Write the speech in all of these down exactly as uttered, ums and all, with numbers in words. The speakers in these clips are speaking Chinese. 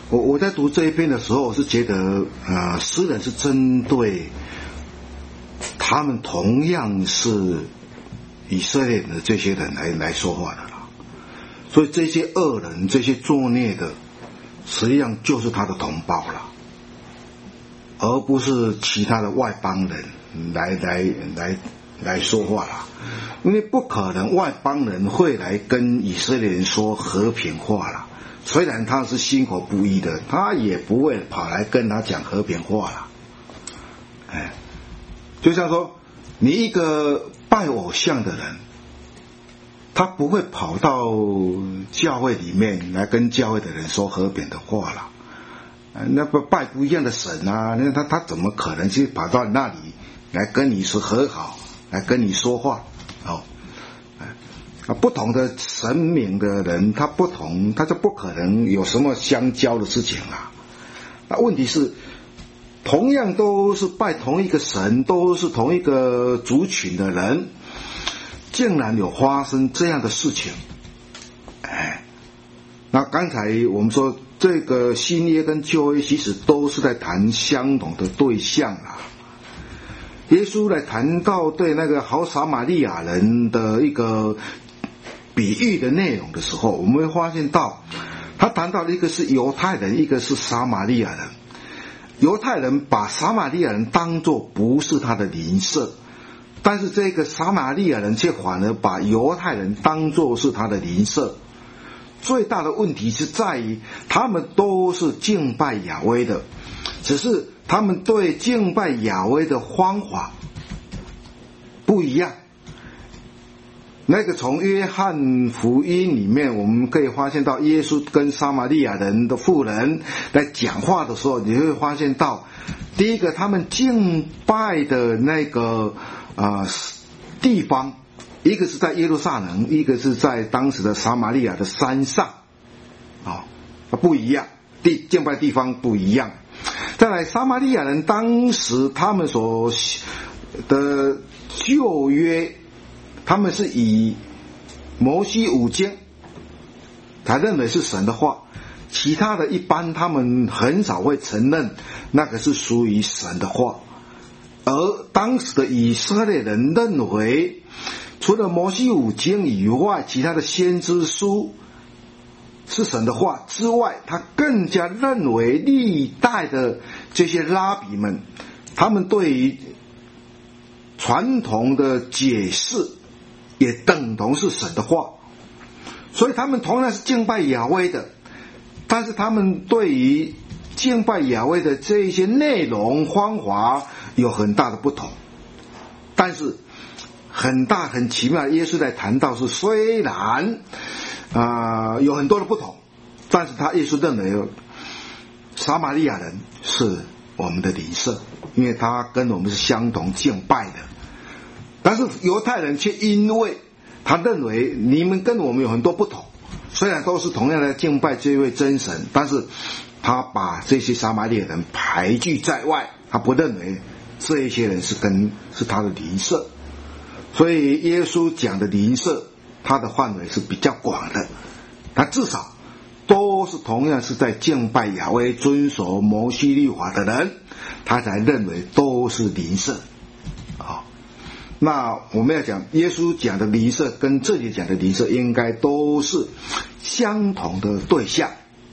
我我在读这一篇的时候，我是觉得，呃，诗人是针对他们同样是以色列人的这些人来来说话的啦。所以这些恶人、这些作孽的，实际上就是他的同胞啦，而不是其他的外邦人来来来来说话啦。因为不可能外邦人会来跟以色列人说和平话啦。虽然他是心口不一的，他也不会跑来跟他讲和平话啦。哎，就像说，你一个拜偶像的人，他不会跑到教会里面来跟教会的人说和平的话啦。那不拜不一样的神啊，那他他怎么可能去跑到那里来跟你说和好，来跟你说话？哦。啊，不同的神明的人，他不同，他就不可能有什么相交的事情啦。那问题是，同样都是拜同一个神，都是同一个族群的人，竟然有发生这样的事情。哎，那刚才我们说，这个新约跟旧约其实都是在谈相同的对象啦。耶稣来谈到对那个好撒玛利亚人的一个比喻的内容的时候，我们会发现到他谈到的一个是犹太人，一个是撒玛利亚人。犹太人把撒玛利亚人当作不是他的邻舍，但是这个撒玛利亚人却反而把犹太人当作是他的邻舍。最大的问题是在于他们都是敬拜亚威的，只是他们对敬拜亚威的方法不一样。那个从约翰福音里面我们可以发现到，耶稣跟撒玛利亚人的妇人来讲话的时候，你会发现到，第一个他们敬拜的那个呃地方，一个是在耶路撒冷，一个是在当时的撒玛利亚的山上，啊、哦，不一样，地敬拜地方不一样。再来，撒玛利亚人当时他们所的旧约，他们是以摩西五经才认为是神的话，其他的一般他们很少会承认那个是属于神的话。而当时的以色列人认为，除了摩西五经以外，其他的先知书是神的话之外，他更加认为历代的这些拉比们，他们对于传统的解释也等同是神的话，所以他们同样是敬拜亚威的，但是他们对于敬拜亚威的这一些内容方法有很大的不同。但是很大很奇妙，耶稣在谈到是虽然啊、呃、有很多的不同，但是他耶稣认为撒玛利亚人是我们的邻舍，因为他跟我们是相同敬拜的。但是犹太人却因为他认为你们跟我们有很多不同，虽然都是同样的敬拜这位真神，但是他把这些撒玛利亚人排拒在外，他不认为这一些人是跟是他的邻舍。所以耶稣讲的邻舍，他的范围是比较广的，他至少都是同样是在敬拜亚威、遵守摩西律法的人，他才认为都是邻舍。好，那我们要讲耶稣讲的邻舍跟这里讲的邻舍应该都是相同的对象，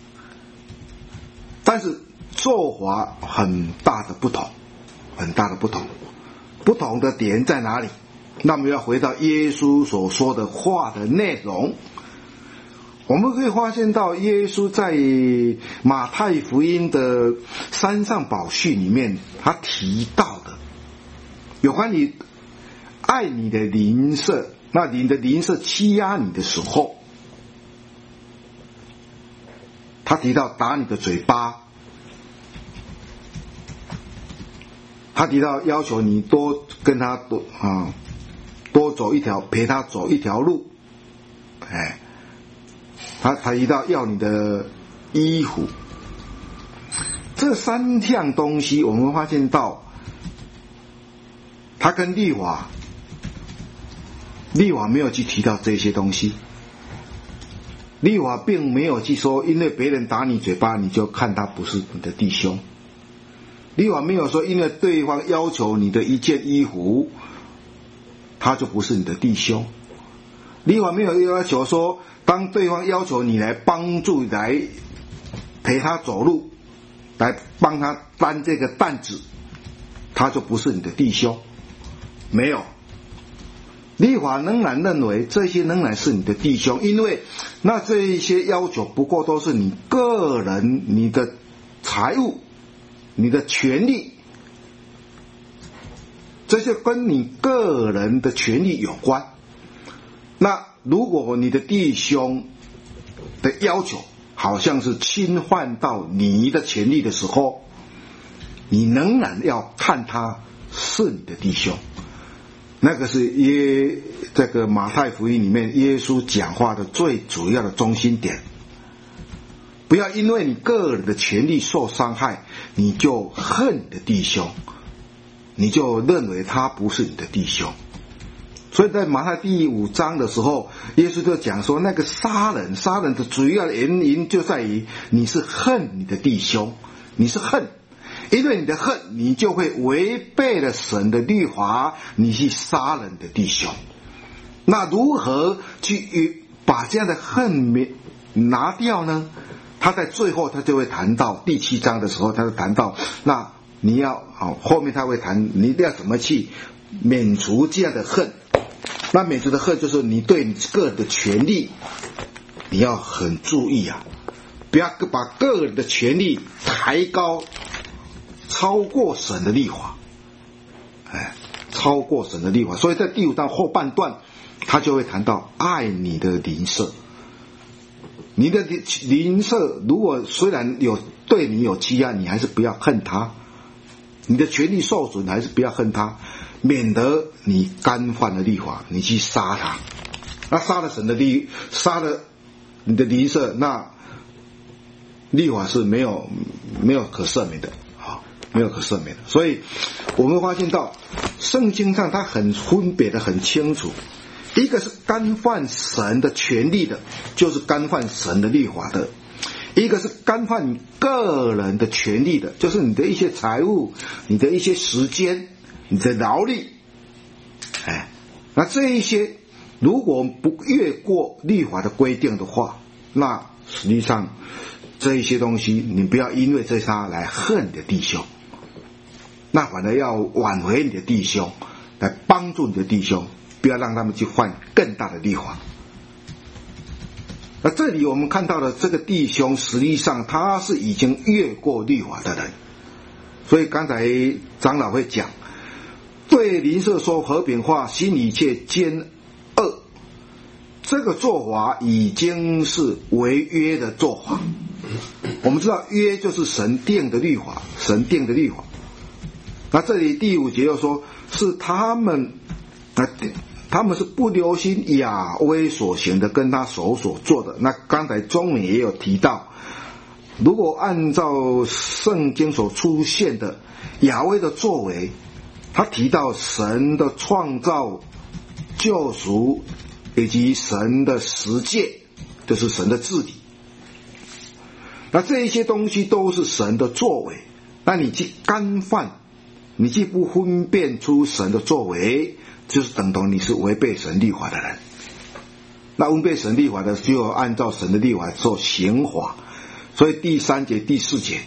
但是做法很大的不同，很大的不同。不同的点在哪里？那么要回到耶稣所说的话的内容，我们可以发现到耶稣在马太福音的山上宝训里面，他提到的有关于爱你的邻舍，那你的邻舍欺压你的时候，他提到打你的嘴巴，他提到要求你多跟他多啊多走一条，陪他走一条路，哎，他他提到要你的衣服，这三项东西，我们发现到，他跟律法，律法没有去提到这些东西， 律法并没有去说，因为别人打你嘴巴，你就看他不是你的弟兄。律法没有说，因为对方要求你的一件衣服，他就不是你的弟兄。律法没有要求说，当对方要求你来帮助、来陪他走路，来帮他担这个担子，他就不是你的弟兄。没有。律法仍然认为这些仍然是你的弟兄，因为那这一些要求不过都是你个人、你的财物、你的权利，这些跟你个人的权利有关。那如果你的弟兄的要求好像是侵犯到你的权利的时候，你仍然要看他是你的弟兄。那个是耶这个马太福音里面耶稣讲话的最主要的中心点。不要因为你个人的权利受伤害，你就恨你的弟兄，你就认为他不是你的弟兄。所以在马太第五章的时候，耶稣就讲说，那个杀人杀人的主要的原因就在于你是恨你的弟兄，你是恨。因为你的恨，你就会违背了神的律法，你去杀人的弟兄。那如何去把这样的恨拿掉呢？他在最后他就会谈到第七章的时候，他就谈到，那你要好，后面他会谈你要怎么去免除这样的恨。那免除的恨就是你对你个人的权利，你要很注意啊，不要把个人的权利抬高。超过神的律法，哎，超过神的律法。所以在第五章后半段，他就会谈到爱你的邻舍。你的邻舍如果虽然有对你有欺压，你还是不要恨他。你的权利受损，还是不要恨他，免得你干犯了律法，你去杀他。那杀了神的律，杀了你的邻舍，那律法是没有没有可赦免的。没有可赦免的。所以我们发现到圣经上它很分别的很清楚，一个是干犯神的权利的，就是干犯神的律法的；一个是干犯你个人的权利的，就是你的一些财物、你的一些时间、你的劳力。哎，那这一些如果不越过律法的规定的话，那实际上这一些东西你不要因为这些来恨你的弟兄，那反而要挽回你的弟兄，来帮助你的弟兄，不要让他们去犯更大的律法。那这里我们看到的这个弟兄，实际上他是已经越过律法的人。所以刚才长老会讲，对邻舍说和平话，心里却奸恶，这个做法已经是违约的做法。我们知道约就是神定的律法，神定的律法。那这里第五节又说，是他们，啊，他们是不留心亚威所行的，跟他手所做的。那刚才中美也有提到，如果按照圣经所出现的亚威的作为，他提到神的创造、救赎以及神的实践，就是神的治理。那这一些东西都是神的作为，那你去干犯，你既不分辨出神的作为，就是等同你是违背神律法的人。那违背神律法的就要按照神的律法做刑罚。所以第三节第四节，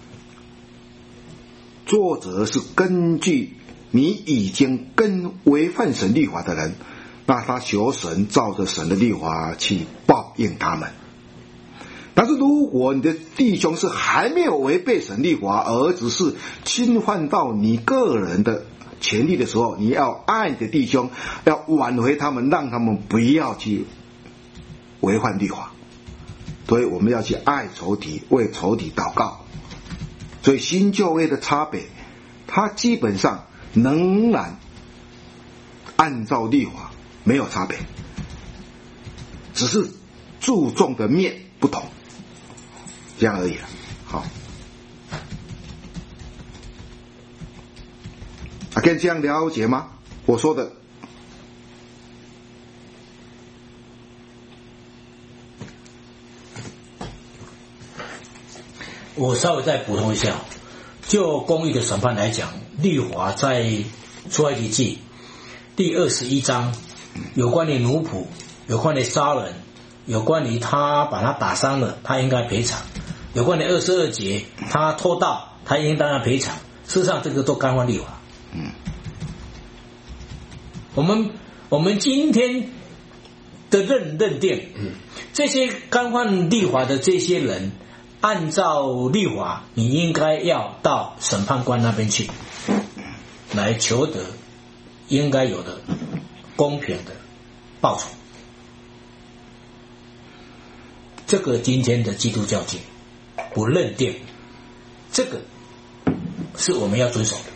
作者是根据你已经跟违反神律法的人，那他求神照着神的律法去报应他们。但是如果你的弟兄是还没有违背神律法，而只是侵犯到你个人的权利的时候，你要爱你的弟兄，要挽回他们，让他们不要去违反律法。所以我们要去爱仇敌，为仇敌祷告。所以新旧约的差别，它基本上仍然按照律法没有差别，只是注重的面不同，这样而已了。好，啊，可以这样了解吗？我说的。 我稍微再补充一下，就公义的审判来讲，律法在出埃及记第二十一章，有关于奴仆，有关于杀人，有关于他把他打伤了，他应该赔偿；有关于二十二节，他偷盗，他应当要赔偿。事实上，这个都干犯律法。 嗯， 我们我们今天的认认定，这些干犯律法的这些人，按照律法，你应该要到审判官那边去，来求得应该有的公平的报酬。这个今天的基督教界不认定，这个是我们要遵守的。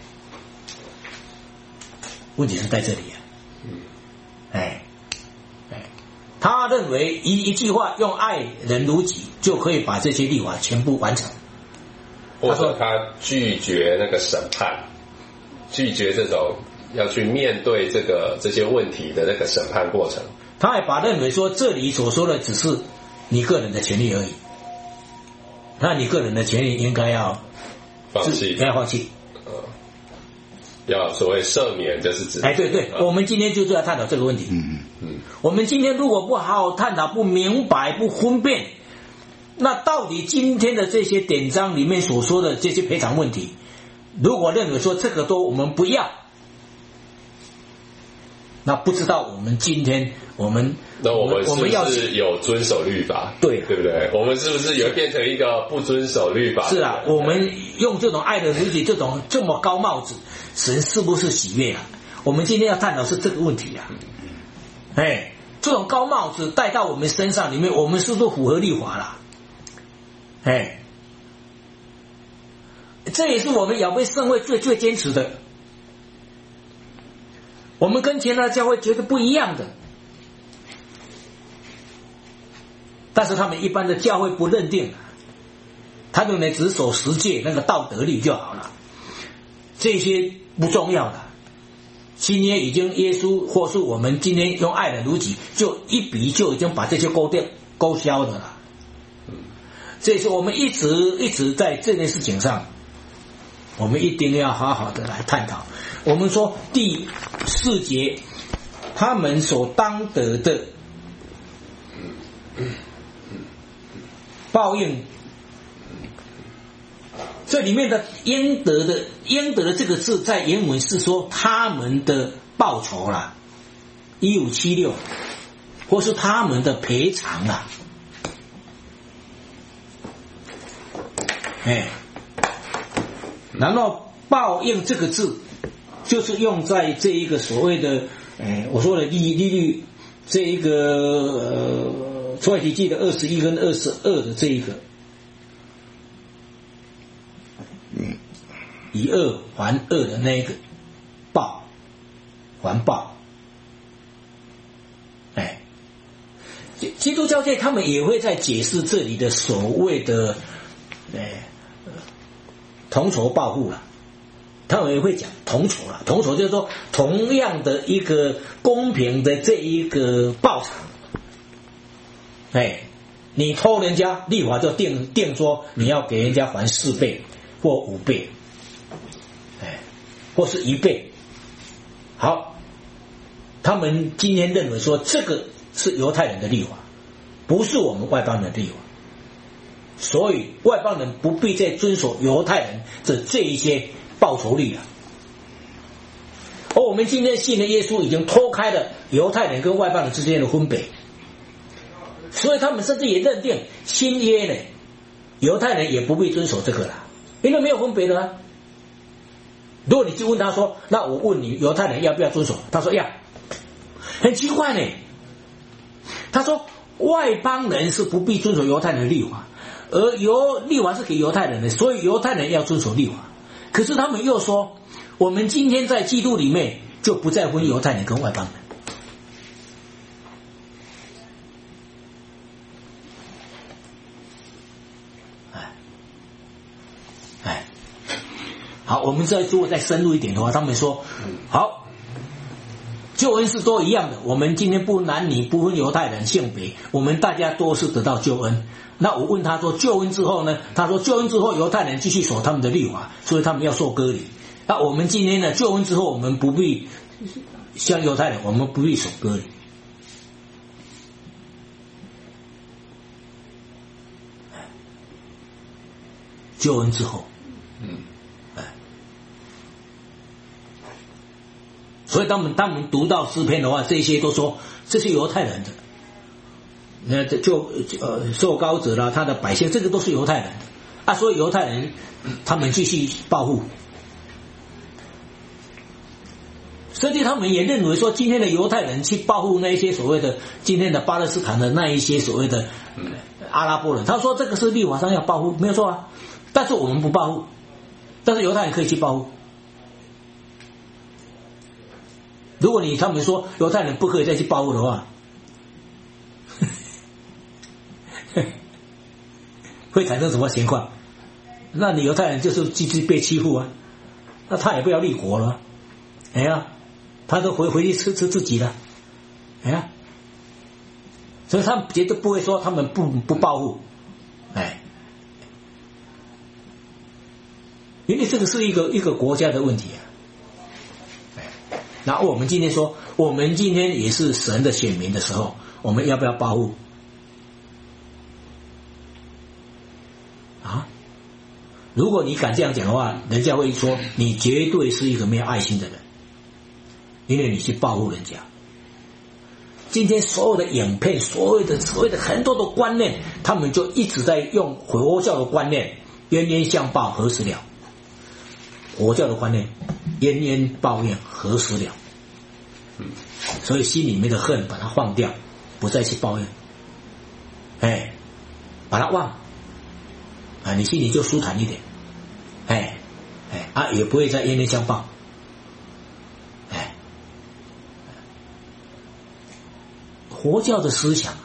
问题是在这里啊，哎，哎，他认为一一句话用爱人如己就可以把这些律法全部完成， 或者他拒绝那个审判，拒绝这种要去面对这个这些问题的那个审判过程。 他还把认为说这里所说的只是你个人的权利而已，那你个人的权利应该要放弃， 应该放弃。 要所谓赦免，就是指， 哎，对对，我们今天就是要探讨这个问题。 嗯嗯， 我们今天如果不好好探讨、不明白、不分辨，那到底今天的这些典章里面所说的这些赔偿问题，如果认为说这个都我们不要，那不知道我们今天我们那我们我们要是不是有遵守律法？ 对对不对？我们是不是有变成一个不遵守律法？ 是啊，我们用这种爱的理解，这种这么高帽子，神是不是喜悦啊？我们今天要探讨是这个问题啊。哎，这种高帽子戴到我们身上里面，我们是不是符合律法了？哎，这也是我们亚威圣会最最坚持的。我们跟其他教会绝对不一样的，但是他们一般的教会不认定，他认为只守十诫那个道德律就好了，这些不重要的。新约已经耶稣或是我们今天用爱人如己，就一笔就已经把这些勾掉勾销的了。这是我们一直一直在这件事情上，我们一定要好好的来探讨。我们说第四节，他们所当得的报应，这里面的应得的应得的这个字在原文是说他们的报酬啦，一五七六，或是他们的赔偿啦，哎，然后报应这个字就是用在这一个所谓的，哎，我说的利利率这一个呃出埃及记的二十一跟二十二的这一个， 嗯， 以恶还恶的那一个报还报，哎，基督教界他们也会在解释这里的所谓的，哎，同仇报复了。他们也会讲同酬了，同酬就是说同样的一个公平的这一个报偿。哎，你偷人家，立法就定定说你要给人家还四倍或五倍，哎，或是一倍。好，他们今天认为说这个是犹太人的立法，不是我们外邦人的立法，所以外邦人不必再遵守犹太人的这一些报酬率了。而我们今天信的耶稣已经脱开了犹太人跟外邦人之间的分别，所以他们甚至也认定新约呢，犹太人也不必遵守这个了，因为没有分别的啊。如果你就问他说，那我问你犹太人要不要遵守，他说要，很奇怪呢。他说外邦人是不必遵守犹太人的律法，而犹律法是给犹太人的，所以犹太人要遵守律法。可是他们又说，我们今天在基督里面就不再分犹太人跟外邦人。哎，哎，好，我们再如果再深入一点的话，他们说，好， 救恩是都一样的，我们今天不男女不分犹太人性别，我们大家都是得到救恩。那我问他说救恩之后呢？他说救恩之后犹太人继续守他们的律法，所以他们要受割礼。那我们今天呢救恩之后，我们不必像犹太人，我们不必守割礼。救恩之后，嗯，哎，所以当我们当我们读到诗篇的话，这些都说这是犹太人的，那就呃受膏者啦，他的百姓，这个都是犹太人的啊，所以犹太人他们继续报复，甚至他们也认为说，今天的犹太人去报复那一些所谓的今天的巴勒斯坦的那一些所谓的阿拉伯人，他说这个是律法上要报复，没有错啊。但是我们不报复，但是犹太人可以去报复。如果你他们说犹太人不可以再去报复的话，会产生什么情况？那你犹太人就是继续被欺负啊，那他也不要立国了，哎呀，他都回回去吃吃自己的，哎呀，所以他们绝对不会说他们不不报复，哎。因为这个是一个一个国家的问题啊。那我们今天说，我们今天也是神的选民的时候，我们要不要报复？啊？如果你敢这样讲的话，人家会说你绝对是一个没有爱心的人，因为你去报复人家。今天所有的影片，所有的所谓的很多的观念，他们就一直在用佛教的观念，冤冤相报何时了？佛教的观念，冤冤报怨何时了？所以心里面的恨把它放掉，不再去抱怨，哎，把它忘啊，你心里就舒坦一点，哎哎啊，也不会再冤冤相报，哎，佛教的思想，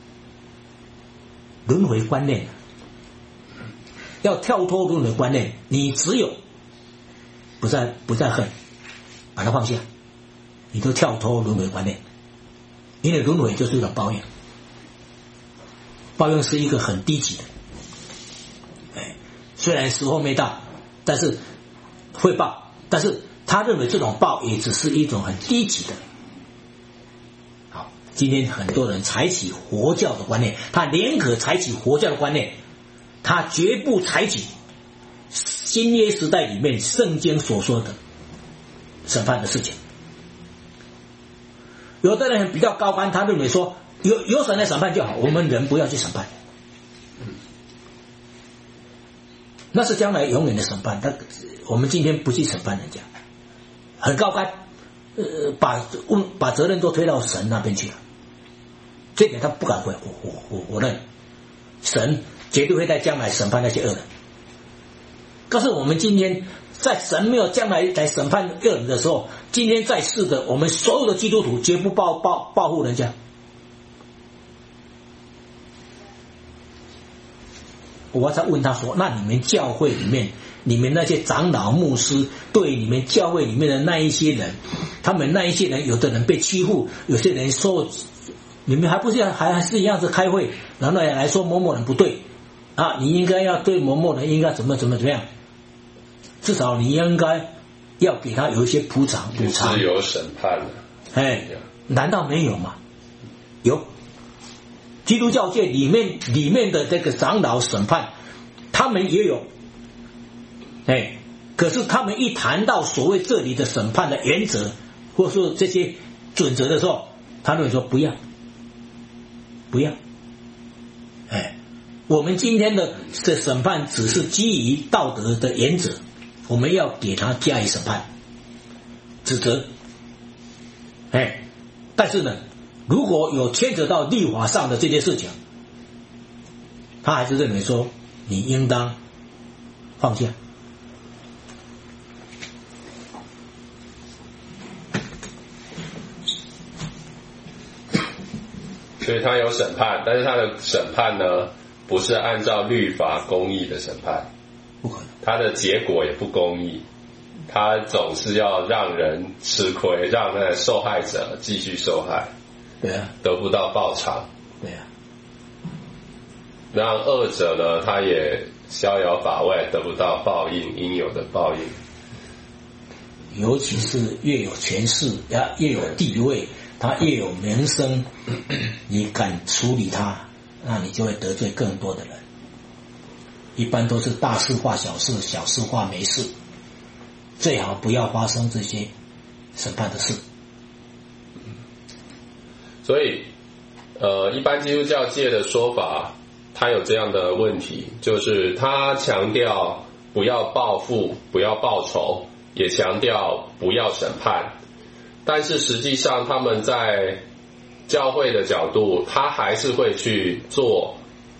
轮回观念，要跳脱轮回观念，你只有不再不再恨，把它放下，你都跳脱轮回观念，因为轮回就是一种抱怨，抱怨是一个很低级的，哎，虽然时候没到，但是会报，但是他认为这种报也只是一种很低级的。好，今天很多人采取佛教的观念，他宁可采取佛教的观念，他绝不采取新约时代里面圣经所说的审判的事情。有的人比较高干，他认为说有有神来审判就好，我们人不要去审判，那是将来永远的审判。但我们今天不去审判人家，很高干，呃，把把责任都推到神那边去了，这点他不敢回我我我认，神绝对会在将来审判那些恶人。可是我们今天在神没有将来来审判恶人的时候，今天在世的我们所有的基督徒绝不报报报复人家。我才问他说，那你们教会里面，你们那些长老牧师对你们教会里面的那一些人，他们那一些人有的人被欺负，有些人说你们还不是还还是一样子开会，然后来说某某人不对啊，你应该要对某某人应该怎么怎么怎么样，至少你应该要给他有一些补偿补偿。 是有审判的， 哎，难道没有吗？有。基督教界里面里面的这个长老审判，他们也有，哎，可是他们一谈到所谓这里的审判的原则，或者说这些准则的时候，他们说不要，不要，哎，我们今天的的审判只是基于道德的原则，我们要给他加以审判、指责，哎，但是呢，如果有牵扯到立法上的这些事情，他还是认为说你应当放下。 所以他有审判，但是他的审判呢，不是按照律法公义的审判， 不可能， 他的结果也不公义， 他总是要让人吃亏，让那受害者继续受害， 对啊， 得不到报偿， 对啊， 让恶者呢，他也逍遥法外，得不到报应应有的报应。 尤其是越有权势，呀，越有地位，他越有名声，你敢处理他，那你就会得罪更多的人。一般都是大事化小事，小事化没事，最好不要发生这些审判的事。 所以，呃，一般基督教界的说法，他有这样的问题，就是他强调不要报复，不要报仇，也强调不要审判，但是实际上他们在教会的角度，他还是会去做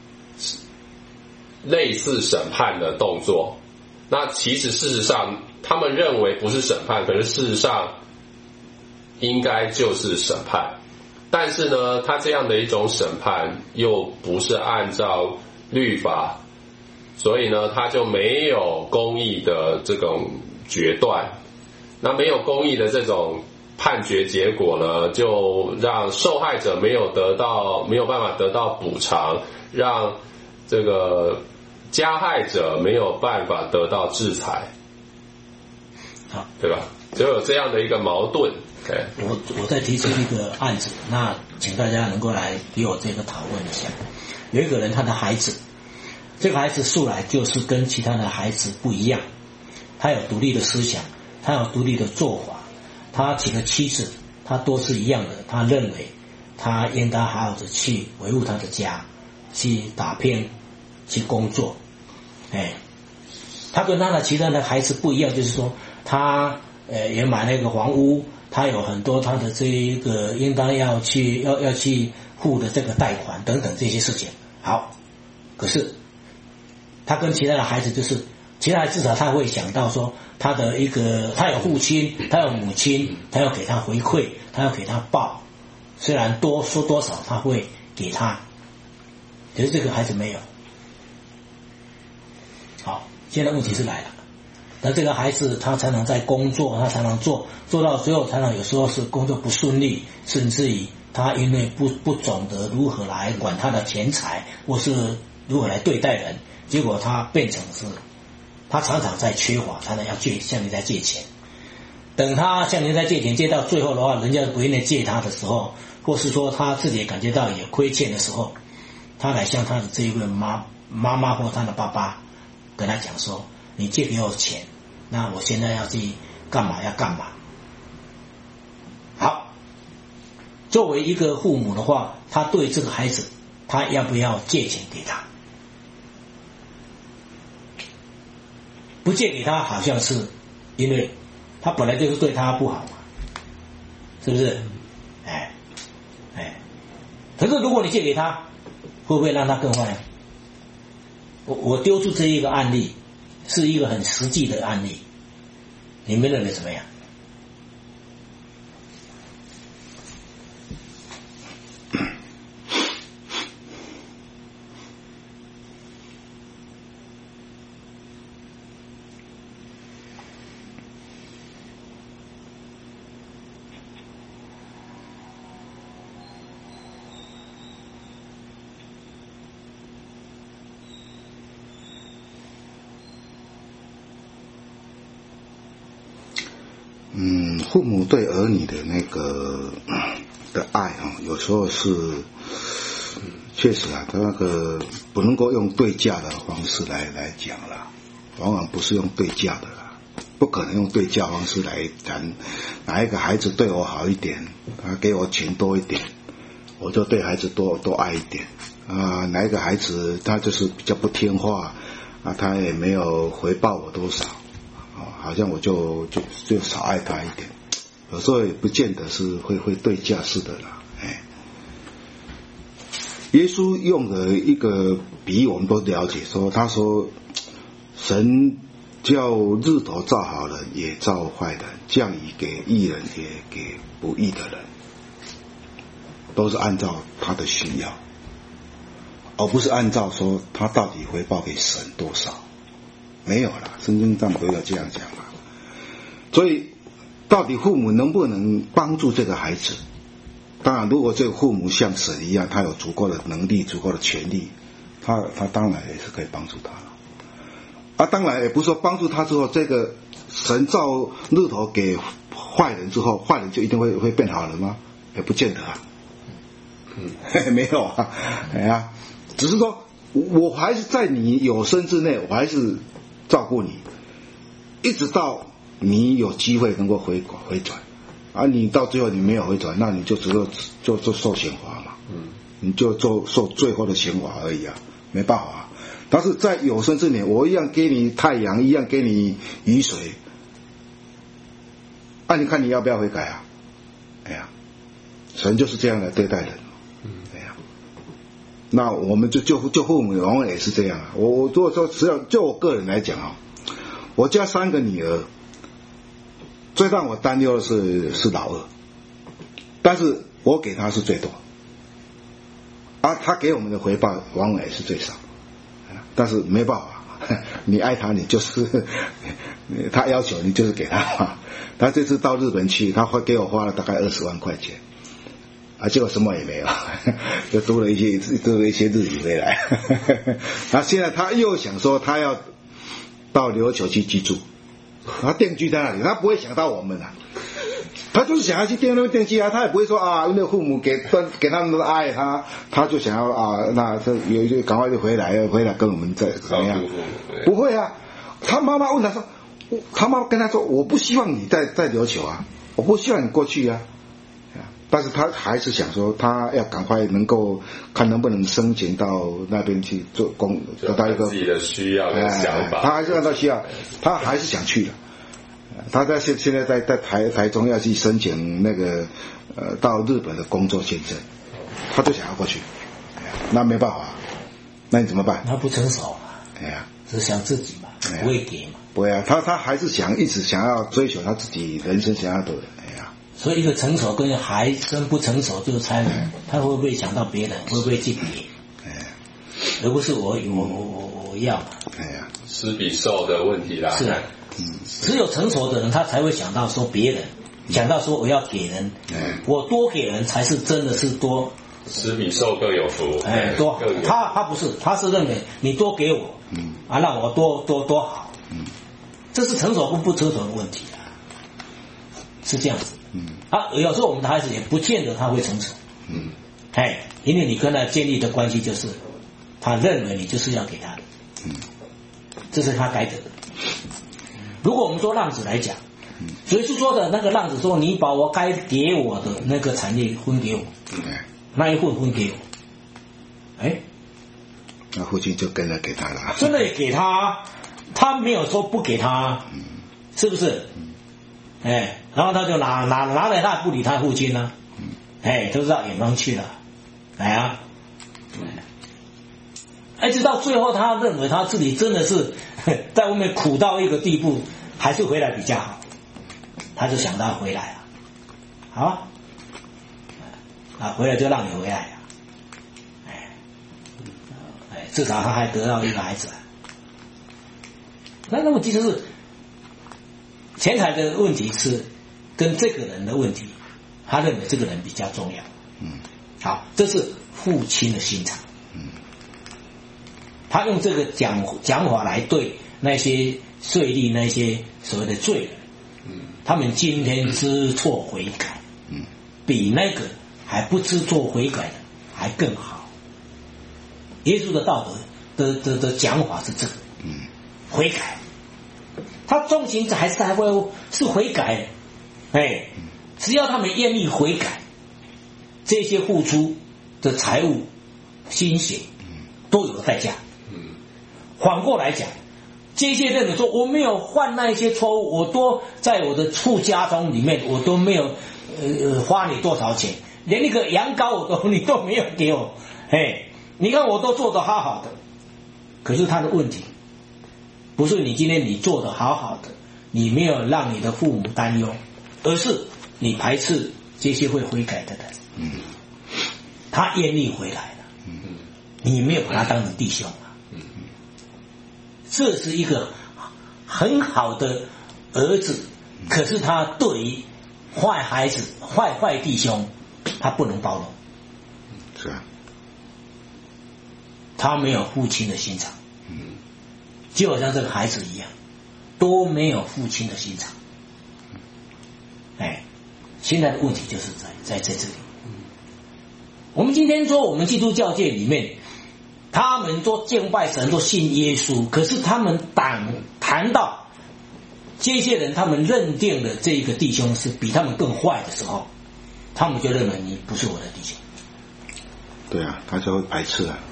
类似审判的动作。那其实事实上他们认为不是审判，可是事实上应该就是审判。但是呢，他这样的一种审判又不是按照律法，所以呢他就没有公义的这种决断。那没有公义的这种判决结果呢，就让受害者没有得到没有办法得到补偿，让这个加害者没有办法得到制裁， 好， 对吧？就有这样的一个矛盾。Okay. 我我再提出一个案子，那请大家能够来给我这个讨论一下。有一个人，他的孩子，这个孩子素来就是跟其他的孩子不一样，他有独立的思想，他有独立的做法，他几个妻子，他都是一样的。他认为他应该好好的去维护他的家，去打拼，去工作。哎，他跟他的其他的孩子不一样，就是说他呃也买了一个房屋。他有很多他的这一个应当要去要要去付的这个贷款等等这些事情。好，可是他跟其他的孩子就是，其他至少他会想到说，他的一个他有父亲，他有母亲，他要给他回馈，他要给他报，虽然多说多少他会给他，可是这个孩子没有。好，现在问题是来了。那这个孩子他常常在工作，他常常做做到最后，常常有时候是工作不顺利，甚至于他因为不不懂得如何来管他的钱财，或是如何来对待人，结果他变成是，他常常在缺乏，常常要借向人家借钱。等他向人家借钱借到最后的话，人家不愿意借他的时候，或是说他自己也感觉到也亏欠的时候，他来向他的这一位妈妈妈或他的爸爸跟他讲说，你借给我钱，那我现在要去干嘛要干嘛。好，作为一个父母的话，他对这个孩子，他要不要借钱给他？不借给他，好像是因为他本来就是对他不好嘛，是不是？哎哎，可是如果你借给他，会不会让他更坏？我我丢出这一个案例，是一个很实际的案例，你们认为怎么样？ 嗯，父母对儿女的那个的爱啊，有时候是确实啊，他那个不能够用对价的方式来来讲啦，往往不是用对价的啦，不可能用对价方式来谈哪一个孩子对我好一点，他给我钱多一点，我就对孩子多多爱一点啊，哪一个孩子他就是比较不听话啊，他也没有回报我多少。好像我就就就少爱他一点，有时候也不见得是会会对价式的啦。哎，耶稣用的一个比喻我们都了解，说他说神叫日头照好人也照坏人，降雨给义人也给不义的人，都是按照他的需要，而不是按照说他到底回报给神多少。没有啦，圣经上没有这样讲啦。 所以到底父母能不能帮助这个孩子？当然，如果这个父母像神一样，他有足够的能力、足够的权利，他他当然也是可以帮助他了。啊，当然也不是说帮助他之后，这个神造日头给坏人之后，坏人就一定会会变好人吗？也不见得啊。嗯，没有啊，哎呀，只是说我还是在你有生之内，我还是照顾你，一直到你有机会能够回回转。啊，你到最后你没有回转，那你就只有就就受刑罚嘛，嗯，你就做受最后的刑罚而已啊，没办法、啊。但是在有生之年，我一样给你太阳，一样给你雨水，啊，你看你要不要悔改啊？哎呀，神就是这样的对待人，嗯，哎呀，那我们就就就父母往往也是这样啊。我我如果说只要就我个人来讲啊，我家三个女儿。最让我担忧的是是老二，但是我给他是最多，而、啊、他给我们的回报往往也是最少，但是没办法，你爱他，你就是他要求你就是给他。他这次到日本去，他会给我花了大概二十万块钱，啊，结果什么也没有，就租了一些租了一些日语回来。然后现在他又想说他要到琉球去居住。他定居在那里，他不会想到我们啊，他就是想要去定那边定居啊，他也不会说啊，因为父母给给他们的爱他，他就想要啊，那这有就赶快就回来，回来跟我们再怎么样？不会啊，他妈妈问他说，他妈妈跟他说，我不希望你在在琉球啊，我不希望你过去啊，但是他还是想说，他要赶快能够看能不能申请到那边去做工，得到一个自己的需要跟想法、 哎。他还是按照需要，他还是想去的。他在现现在在在台台中要去申请那个呃到日本的工作签证，他就想要过去，那没办法，那你怎么办？ 他不成熟嘛， 哎呀， 只想自己嘛，不会给嘛。 不会啊，他他还是想一直想要追求他自己人生想要的，哎呀。 所以一个成熟跟还真不成熟就是差别，他会不会想到别人，会不会去给， 哎， 而不是我我我我我要嘛。 哎呀， 施比受的问题啦。 是啊，嗯，只有成熟的人他才会想到说别人，想到说我要给人，嗯、我多给人才是真的是多。 施比受更有福。 哎，多他他不是，他是认为你多给我，嗯，啊让我多多多好，嗯，这是成熟跟不成熟的问题啊，是这样子。嗯，啊，有时候我们的孩子也不见得他会成熟，嗯，哎，因为你跟他建立的关系就是，他认为你就是要给他的，嗯，这是他该得的。如果我们说浪子来讲，嗯，所以是说的那个浪子说，你把我该给我的那个产业分给我，嗯，那一份分给我，哎， 那父亲就跟着给他了， 真的也给他，他没有说不给他，嗯，是不是？嗯，哎。然后他就拿拿拿来，他不理他父亲呢、啊，哎，都知道远方去了，哎呀，一直到最后，他认为他自己真的是在外面苦到一个地步，还是回来比较好，他就想到回来了，好啊，啊，回来就让你回来了，哎，哎，至少他还得到一个孩子，那那问题就是钱财的问题是。跟这个人的问题，他认为这个人比较重要。嗯，好，这是父亲的心肠。嗯，他用这个讲讲法来对那些税吏、那些所谓的罪人，嗯，他们今天知错悔改，嗯，比那个还不知错悔改的还更好。耶稣的道德的的的讲法是这个，嗯，悔改，他重情还是还会是悔改。哎，只要他们愿意悔改，这些付出的财物、心血都有代价。反过来讲，这些人说我没有犯那些错误，我都在我的处家中里面，我都没有呃花你多少钱，连那个羊羔我都你都没有给我。哎，你看我都做得好好的，可是他的问题不是你今天你做得好好的，你没有让你的父母担忧。而是你排斥这些会悔改的人，嗯，他愿意回来了，嗯，你没有把他当成弟兄啊，嗯，这是一个很好的儿子可是他对于坏孩子、坏坏弟兄，他不能包容。 是啊， 他没有父亲的心肠， 嗯， 就好像这个孩子一样，都没有父亲的心肠。哎，现在的问题就是在在在这里。我们今天说，我们基督教界里面，他们都敬拜神，都信耶稣，可是他们谈谈到这些人，他们认定的这个弟兄是比他们更坏的时候，他们就认为你不是我的弟兄。 对啊，他就会排斥啊。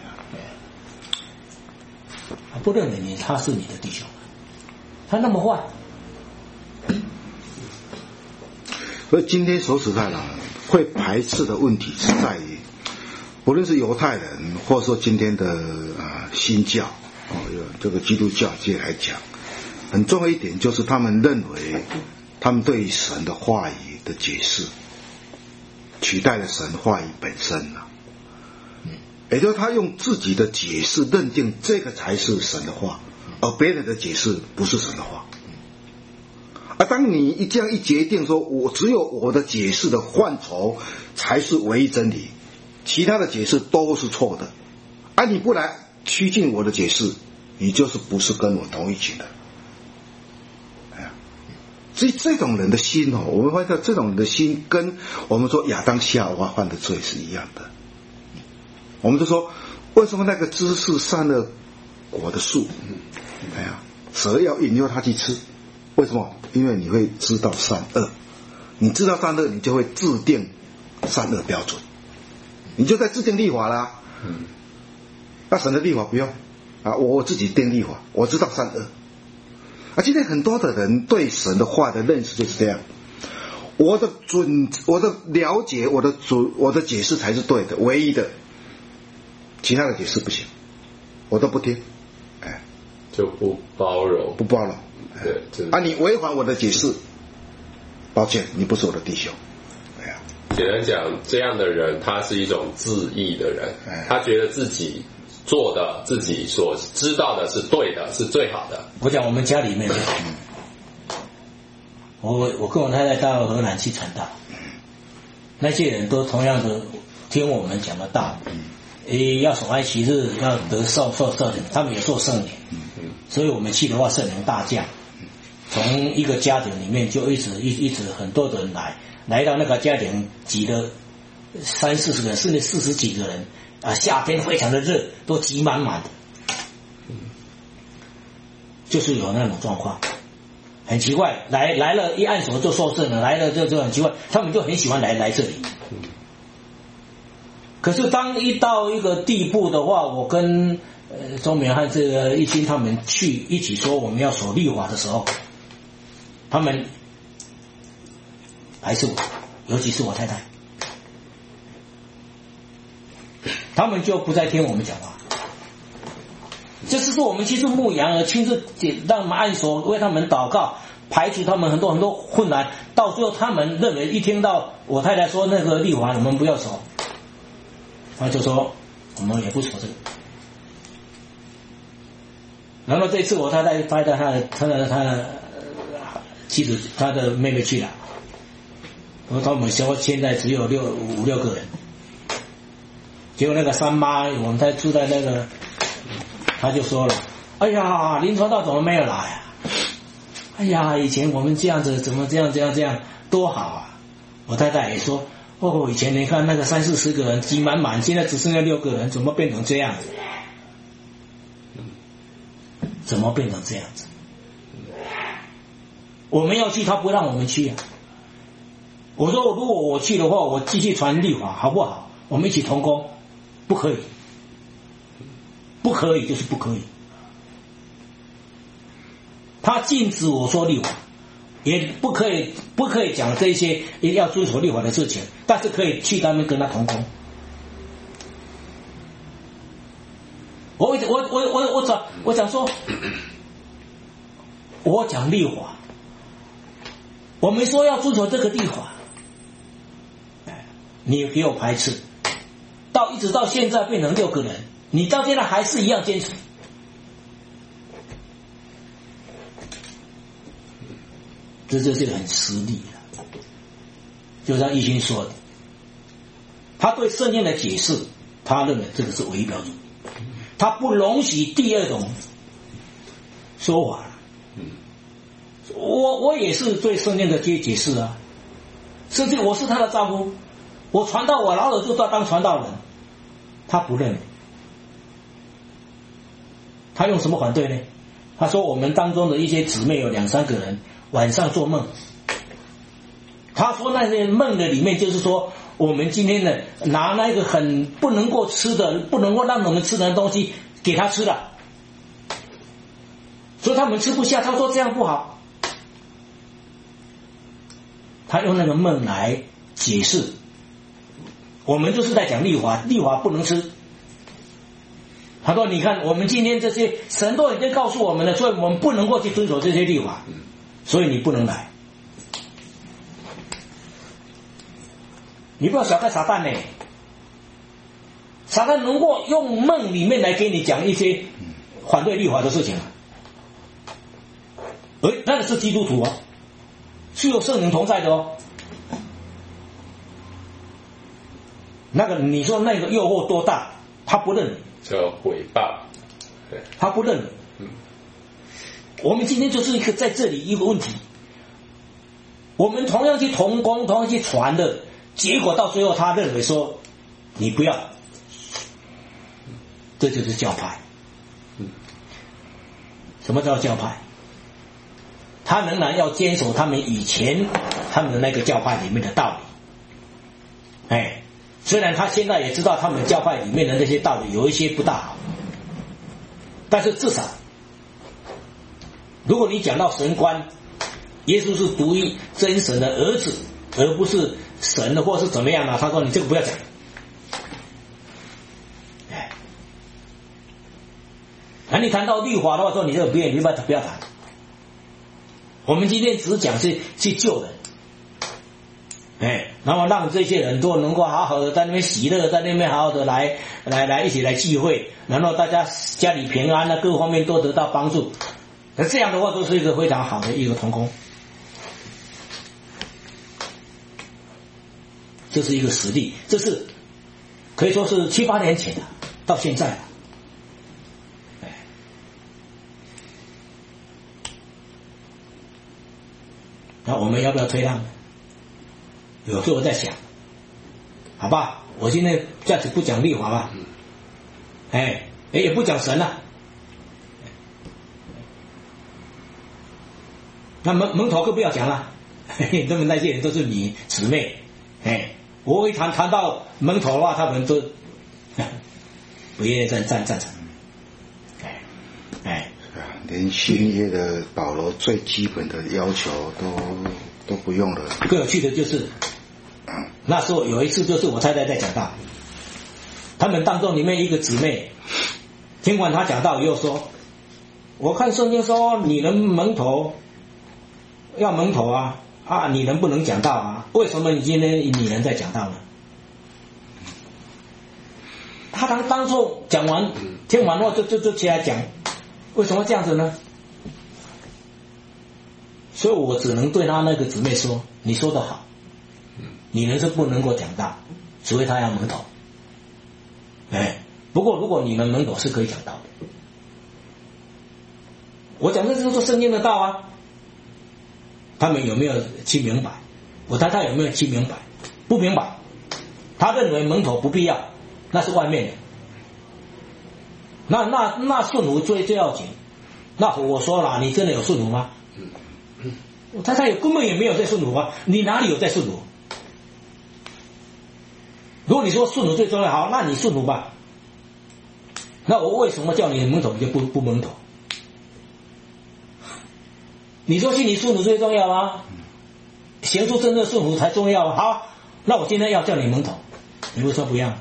他不认为你他是你的弟兄，他那么坏。 所以今天说实在的，会排斥的问题是在于，不论是犹太人，或者说今天的啊、呃、新教哦，这个基督教界来讲，很重要一点就是他们认为，他们对于神的话语的解释，取代了神话语本身了。也就是他用自己的解释认定这个才是神的话，而别人的解释不是神的话。而当你一这样一决定说，我只有我的解释的范畴才是唯一真理，其他的解释都是错的，而你不来趋近我的解释，你就是不是跟我同一群的。哎呀，所以这种人的心哦，我们发现这种人的心跟我们说亚当夏娃犯的罪是一样的。我们就说，为什么那个知识善恶果的树，哎呀，蛇要引诱他去吃？为什么？因为你会知道善恶，你知道善恶，你就会制定善恶标准，你就在制定律法啦。嗯，那神的律法不用啊，我自己定律法，我知道善恶。啊，今天很多的人对神的话的认识就是这样，我的准，我的了解，我的准，我的解释才是对的，唯一的。其他的解释不行，我都不听，哎， 就不包容， 不包容， 哎、对， 啊，你违反我的解释，抱歉，你不是我的弟兄，哎呀， 简单讲，这样的人他是一种自义的人， 哎、 他觉得自己做的、自己所知道的是对的，是最好的。 我讲我们家里面，我我跟我太太到荷兰去传道，那些人都同样的听我们讲的道。诶，要守安息日，要得受受圣灵，他们也受圣灵，所以我们去的话，圣灵大降，从一个家庭里面就一直一一直很多的人来，来到那个家庭挤了三四十个人，甚至四十几个人啊，夏天非常的热，都挤满满的，就是有那种状况，很奇怪，来来了一按手就受圣了，来了就就很奇怪，他们就很喜欢来来这里。可是当一到一个地步的话，我跟呃周明和这个一心他们去一起说我们要守律法的时候，他们还是我，尤其是我太太，他们就不再听我们讲话。这是说我们其实牧羊而亲自让他们按手，为他们祷告，排除他们很多很多困难，到最后他们认为一听到我太太说那个律法我们不要守，他就说我们也不守这个。然后这次我太太带着他的他的他的妻子他的妹妹去了，然后他们说现在只有六五六个人，结果那个三妈我们在住在那个，他就说了，哎呀林传道怎么没有来啊？哎呀以前我们这样子怎么这样这样这样多好啊！我太太也说，哦，以前你看那个三四十个人挤满满，现在只剩下六个人，怎么变成这样子？怎么变成这样子？我们要去，他不让我们去啊！我说，如果我去的话，我继续传律法，好不好？我们一起同工，不可以，不可以就是不可以。他禁止我说律法，也不可以，不可以讲这些一定要遵守律法的事情，但是可以去他们跟他同工。我我我我我想我想说，我讲律法，我没说要遵守这个律法，你给我排斥，到一直到现在变成六个人，你到现在还是一样坚持。 这就是很实力了。就像义兴说的，他对圣经的解释，他认为这个是唯一标准，他不容许第二种说法了。我我也是对圣经的解解释啊，甚至我是他的丈夫，我传道我老了就要当传道人，他不认为。他用什么反对呢？他说我们当中的一些姊妹有两三个人晚上做梦，他说那些梦的里面就是说我们今天呢拿那个很不能够吃的不能够让我们吃的东西给他吃了，所以他们吃不下，他说这样不好，他用那个梦来解释我们就是在讲律法，律法不能吃。他说你看我们今天这些神都已经告诉我们了，所以我们不能够去遵守这些律法，所以你不能来。你不要小看撒旦呢，撒旦能够用梦里面来给你讲一些反对律法的事情，而那个是基督徒哦，是有圣灵同在的哦。那个你说那个诱惑多大，他不认， 叫诽谤， 他不认。 嗯， 我们今天就是一个在这里一个问题，我们同样去同工，同样去传的，结果到最后他认为说你不要，这就是教派。 嗯， 什么叫教派？他仍然要坚守他们以前他们的那个教派里面的道理。哎，虽然他现在也知道他们教派里面的那些道理有一些不大好，但是至少如果你讲到神观，耶稣是独一真神的儿子，而不是神的或是怎么样啊，他说你这个不要讲。哎，那你谈到律法的话，说你这个不要，你不要不要谈。我们今天只讲是去救人，哎，然后让这些人都能够好好的在那边喜乐，在那边好好的来来来一起来聚会，然后大家家里平安啊，各方面都得到帮助。那这样的话都是一个非常好的一个同工，这是一个实例，这是可以说是七八年前的，到现在了。那我们要不要退让？有时候我在想，好吧，我现在暂时不讲律法吧，哎，也不讲神了。那门门头更不要讲了，他们那些人都是你姊妹，哎，我一谈谈到门头的话，他们都不愿意赞赞赞成，哎哎。 连新约的保罗最基本的要求都都不用了。 更有趣的就是，那时候有一次就是我太太在讲道，他们当中里面一个姊妹，听完他讲道以后说，我看圣经说你能蒙头，要蒙头啊啊，你能不能讲道啊？为什么你今天你能在讲道呢？他当当初讲完听完后就就就起来讲。为什么这样子呢？所以我只能对他那个姊妹说，你说得好，你人是不能够讲道，除非他要蒙头。哎，不过如果你们蒙头是可以讲道的。我讲的就是圣经的道啊，他们有没有听明白？我太太有没有听明白？不明白，他认为蒙头不必要，那是外面的。那那那顺服最最要紧。那我说了，你真的有顺服吗？我太太根本也没有在顺服啊，你哪里有在顺服？如果你说顺服最重要，好，那你顺服吧。那我为什么叫你蒙头你就不不蒙头？你说心里顺服最重要吗？行出真正顺服才重要。好，那我今天要叫你蒙头，你会说不要？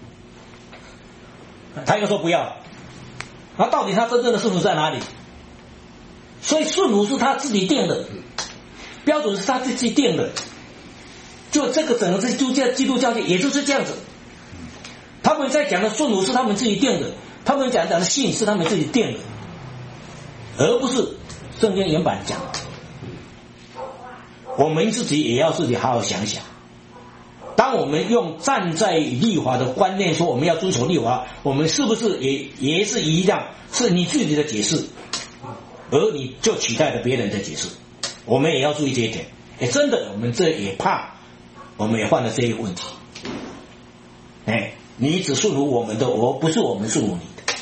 他又说不要。那到底他真正的顺服在哪里？所以顺服是他自己定的，标准是他自己定的。就这个整个基督教基督教界也就是这样子，他们在讲的顺服是他们自己定的，他们讲讲的信是他们自己定的，而不是圣经原版讲的。 我们自己也要自己好好想想。当我们用站在立法的观念说我们要遵守立法，我们是不是也也是一样，是你自己的解释，而你就取代了别人的解释？我们也要注意这一点。哎，真的，我们这也怕，我们也犯了这一个问题。哎，你只顺服我们的，我不是我们顺服你的。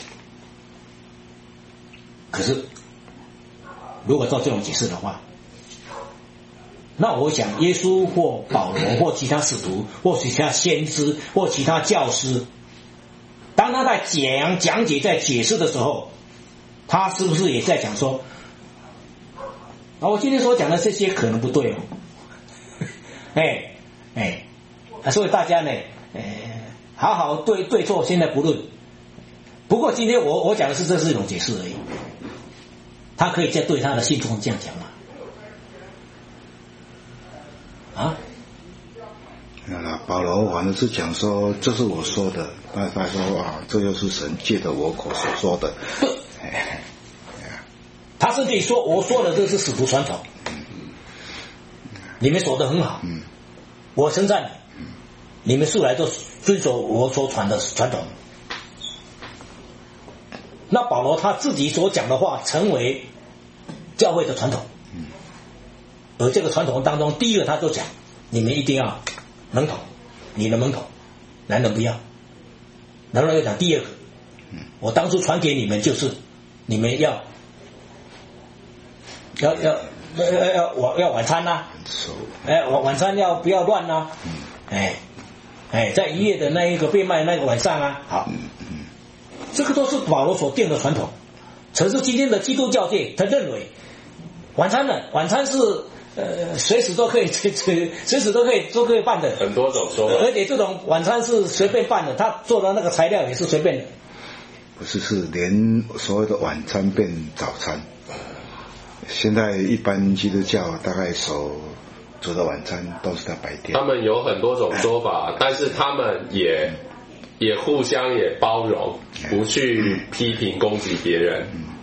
可是，如果照这种解释的话，那我想耶稣或保罗或其他使徒或其他先知或其他教师，当他在讲讲解在解释的时候，他是不是也在讲说，啊，我今天所讲的这些可能不对哦，哎哎，所以大家呢，哎，好好对对错现在不论，不过今天我我讲的是这是一种解释而已，他可以再对他的信众这样讲吗？啊， 那保罗反正是讲说，这是我说的，他他说啊，这就是神借着我口所说的。 他是可以说，我说的这是使徒传统，你们说的很好，我称赞你，你们素来都遵守我所传的传统。那保罗他自己所讲的话，成为教会的传统。而这个传统当中，第一个他就讲，你们一定要门口，你的门口，男人不要。然后又讲第二个，我当初传给你们就是你们要要要要要晚要晚餐呐、啊，哎晚晚餐要不要乱呐、啊？哎哎，在一月的那一个被卖那个晚上啊，好，这个都是保罗所定的传统。可是今天的基督教界，他认为晚餐呢，晚餐是。呃，随时都可以，随随时都可以都可以办的， 很多种说法， 而且这种晚餐是随便办的，他做的那个材料也是随便的。 不是，是连所谓的晚餐变早餐。现在一般基督教大概所煮的晚餐都是在白天。 他们有很多种说法，但是他们也也互相也包容，不去批评攻击别人。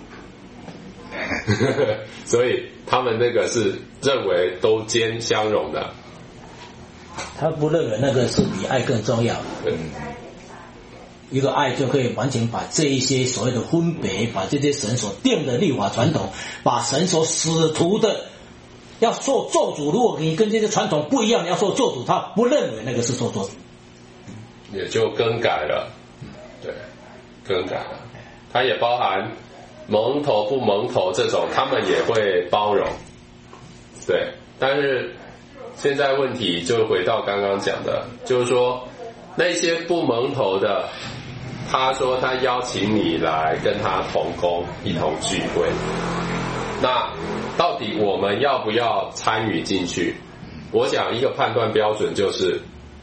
所以他们那个是认为都兼相容的， 他不认为那个是比爱更重要。嗯，一个爱就可以完全把这一些所谓的分别，把这些神所定的律法传统，把神所使徒的要做做主，如果你跟这些传统不一样，你要做做主，他不认为那个是做做主， 也就更改了。对，更改了，它也包含蒙头不蒙头这种，他们也会包容。对，但是现在问题就回到刚刚讲的，就是说那些不蒙头的，他说他邀请你来跟他同工一同聚会，那到底我们要不要参与进去？我想一个判断标准就是，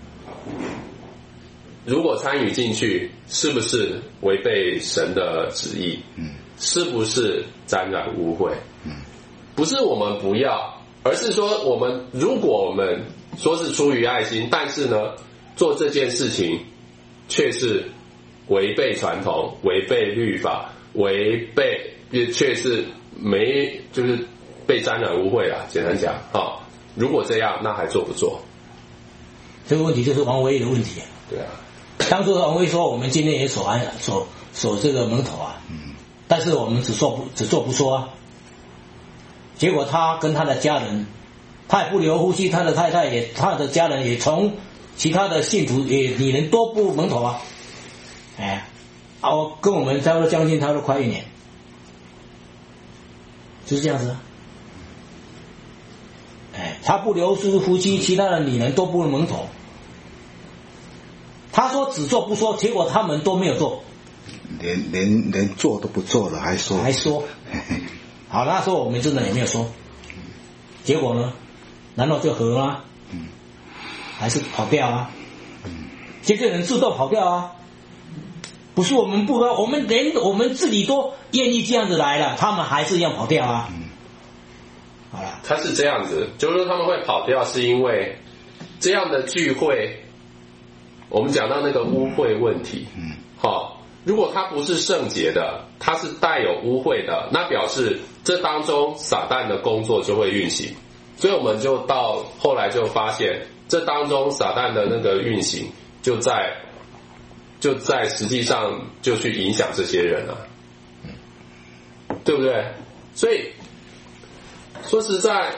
如果参与进去，是不是违背神的旨意？嗯，是不是沾染污秽？嗯，不是我们不要，而是说我们如果我们说是出于爱心，但是呢，做这件事情却是违背传统、违背律法、违背，却是没就是被沾染污秽了。简单讲，哦，如果这样，那还做不做？ 这个问题就是王维的问题。 对啊。 当初王维说我们今天也守安守守这个门头啊，嗯，但是我们只做不只做不说啊。结果他跟他的家人，他也不留呼吸，他的太太也，他的家人也从其他的信徒也女人都不门头啊，哎，啊，我跟我们差不多将近差不多快一年，就是这样子啊。哎，他不留呼吸，其他的女人都不门头。他说只做不说，结果他们都没有做， 连连连做都不做了，还说还说，好，那时候我们真的也没有说，结果呢？难道就和吗？嗯，还是跑掉啊？嗯，这个人自动跑掉啊？不是我们不和，我们连我们自己都愿意这样子来了，他们还是要跑掉啊？嗯，好了， 他是这样子，就是说他们会跑掉，是因为这样的聚会。我们讲到那个污秽问题，嗯，好，如果它不是圣洁的，它是带有污秽的，那表示这当中撒旦的工作就会运行， 所以我们就到后来就发现，这当中撒旦的那个运行就在就在实际上就去影响这些人啊，对不对？所以说实在，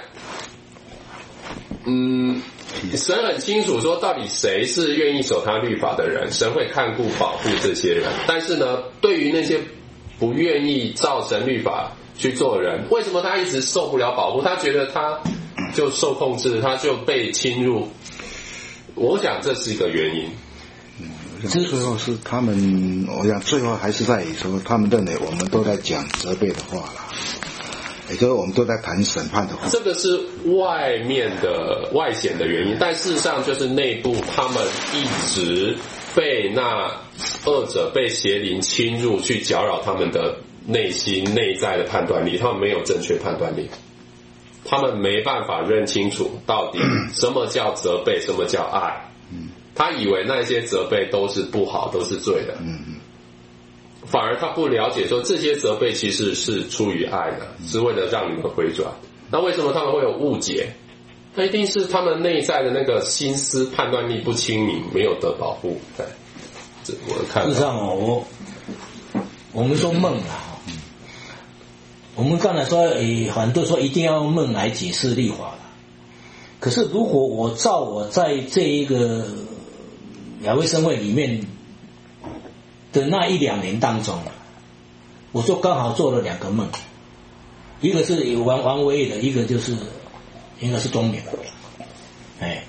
嗯，神很清楚说到底谁是愿意守他律法的人，神会看顾保护这些人。但是呢，对于那些不愿意照神律法去做的人，为什么他一直受不了保护？他觉得他就受控制，他就被侵入。我想这是一个原因。 嗯，最后是他们，我想最后还是在于说，他们认为我们都在讲责备的话啦，也就是我们都在谈审判的话。 这个是外面的外显的原因，但事实上就是内部他们一直被那恶者被邪灵侵入，去搅扰他们的内心内在的判断力，他们没有正确判断力，他们没办法认清楚到底什么叫责备，什么叫爱。他以为那些责备都是不好，都是罪的，反而他不了解说这些责备其实是出于爱的，是为了让你们回转。那为什么他们会有误解？那一定是他们内在的那个心思判断力不清明，没有得保护。对，这我的看法。 事实上哦，我我们说梦啊，我们刚才说，诶，很多说一定要用梦来解释律法了。可是如果我照我在这一个雅威生会里面的那一两年当中，我就刚好做了两个梦，一个是王王威的，一个就是应该是中缅。哎，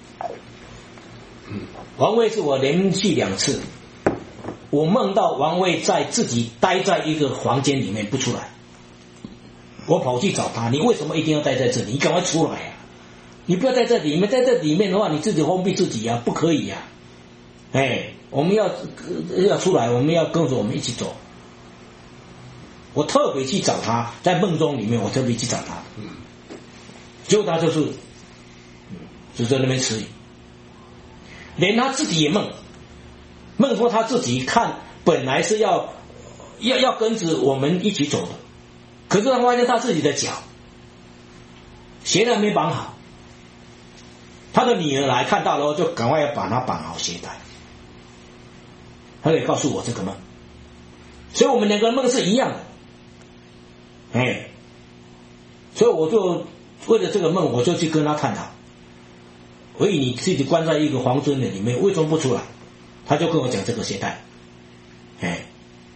王威是我连续两次，我梦到王威在自己待在一个房间里面不出来，我跑去找他，你为什么一定要待在这里？你赶快出来啊！你不要在这里面，在这里面的话，你自己封闭自己啊，不可以啊！哎，我们要要出来，我们要跟着我们一起走。我特别去找他，在梦中里面，我特别去找他，结果他就是就在那边吃，连他自己也梦，梦说他自己看本来是要要要跟着我们一起走的，可是他发现他自己的脚鞋带没绑好，他的女儿来看到了，就赶快要把他绑好鞋带。他也告诉我这个梦，所以我们两个人梦是一样的，哎，所以我就为了这个梦，我就去跟他探讨。所以你自己关在一个黄樽的里面，为什么不出来？他就跟我讲这个鞋带，哎，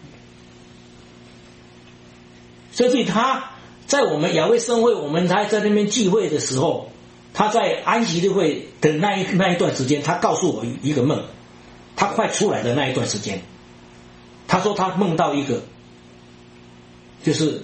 所以他在我们雅威生会，我们还在那边聚会的时候，他在安息日会的那一那一段时间，他告诉我一个梦。他快出来的那一段时间，他说他梦到一个，就是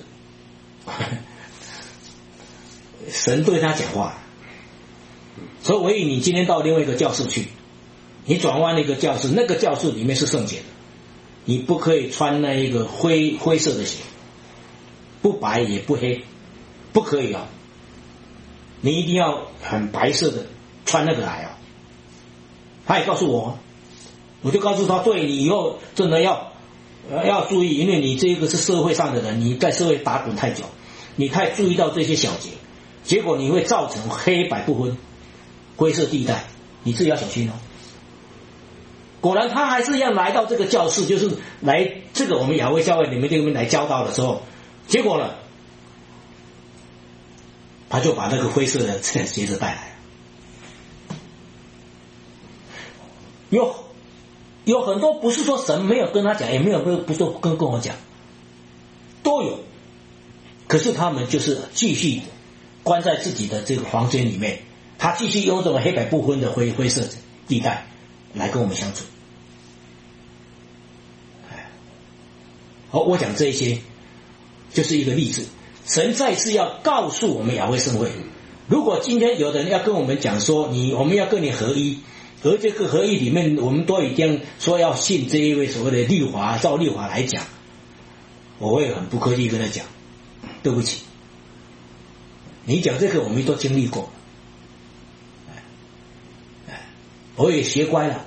神对他讲话，所以我以你今天到另外一个教室去，你转弯那个教室，那个教室里面是圣洁的，你不可以穿那一个灰灰色的鞋，不白也不黑，不可以啊，你一定要很白色的穿那个来啊。他也告诉我。我就告诉他，对，你以后真的要要注意，因为你这个是社会上的人，你在社会打滚太久，你太注意到这些小节，结果你会造成黑白不分，灰色地带，你自己要小心哦。果然他还是要来到这个教室，就是来这个我们雅威教会里面这边来教导的时候，结果呢，他就把那个灰色的鞋子带来了，有。有很多不是说神没有跟他讲，也没有不是跟跟我讲，都有，可是他们就是继续关在自己的这个房间里面，他继续用这种黑白不分的灰灰色地带来跟我们相处。好，我讲这一些就是一个例子，神再次要告诉我们雅威圣会，如果今天有的人要跟我们讲说，你我们要跟你合一。而这个合一里面，我们都已经说要信这一位所谓的律法，照律法来讲，我会很不客气跟他讲，对不起，你讲这个我们都经历过，我也学乖了，